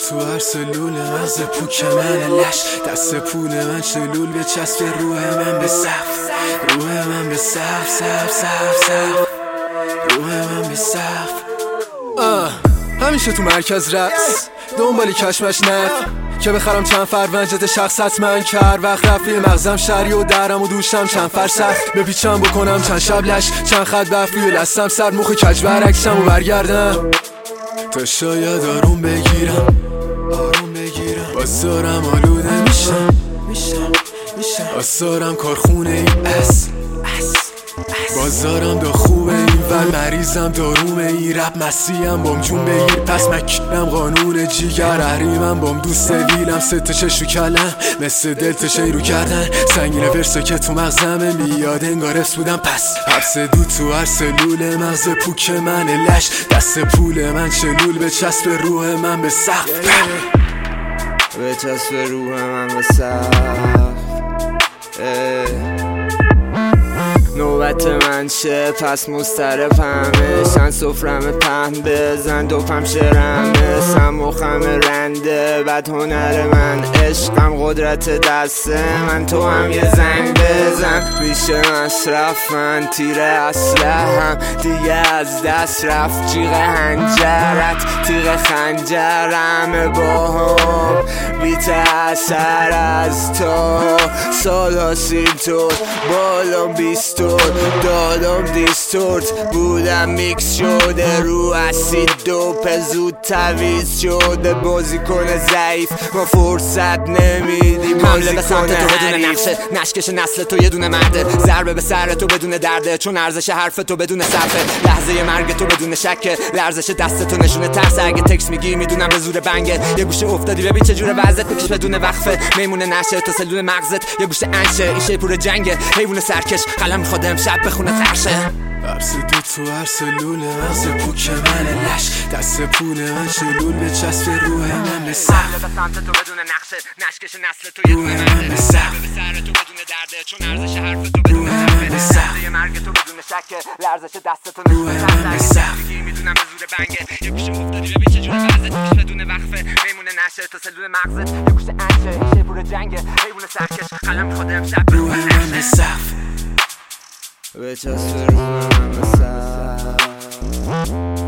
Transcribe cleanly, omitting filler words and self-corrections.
تو هر سلول مغز پوک من لش، دست پول من چلول به چسب روح من به سقف، روح من به سقف سقف سقف سقف، روح من به سقف. همیشه تو مرکز رقص دنبالی کشمش نف که بخرم چند فرونجت شخص حتما کر وقت رفی مغزم شری و درم و دوشم چند فرسخت بپیچم بکنم چند شبلش چند خط بفری و لستم سر مخ کج برعکسم و برگردم تا شاید آروم بگیرم بازارم آلوده میشم آثارم کارخونه این اصل بازارم دا خوبه این ول مریضم دارومه این رب مسیحم بام جون بگیر پس مکیرم قانون جیگر احریمم بام دوست ویلم ست چشو کلم مثل دل تشی رو کردن سنگین ورسا که تو مغزمه میاد انگار افس بودم پس حبس دو تو هر سلول مغز پوک من لش، دست پول من چلول به چسب روح من به سقف، به چسب روح من به سقف. نوبت من شه پس مضطربمه شن سفرم پهن بزن دوپم شرمه سموخم رنده بد هنر من عشقم قدرت دسته من تو هم یه زنگ بزن میشه مصرف من تیر اسلحم دیگه از دست رفت جیغ هنجرت تیغ خنجرم با هم بی تأثر از تو سالا سینتور بالام بیستور دادم دیستورت بودم میکس شده رو اسید دوپ زود تویز شده بازی کنه ضعیف ما فرصت نمیدیم حمله به سمت تو بدون نقشه نشکش نسل تو یه دونه مرده ضربه به سر تو بدون درده چون ارزش حرف تو بدون صرفه لحظه مرگ تو بدون شکه لرزش دست تو نشونه ترس اگه تکس میگی میدونم به زور بنگه یه گوشه افتادی ببین چه جوره وضعت بکش بدون وقفه میمونه نشه تا سلول مغزت یه گوشه انشه این شیپور جنگه حیوان سرکش قلم میخواد امشب بخونه ترشه حبس دو تو هر سلول مغز پوک من لش، دست پول من چلول به چسب روح من به سقف به سمت تو بدون نقشه نشکش نسل تو یه دونه مرده به سر تو بدون درده چون ارزش حرف تو بدون صرفه مرگ تو بدون شکه لرزش دست تو نشونه ترس میدونم به زور بنگه یه گوشه افتادی ببین چه جوره وضعت بکش بدون وقفه میمونه نشه تا سلول مغزت یه گوشه انشه این شیپور جنگه حیوان سرکش قلم میخواد امشب روح من به سقف به چسب روح من به سقف.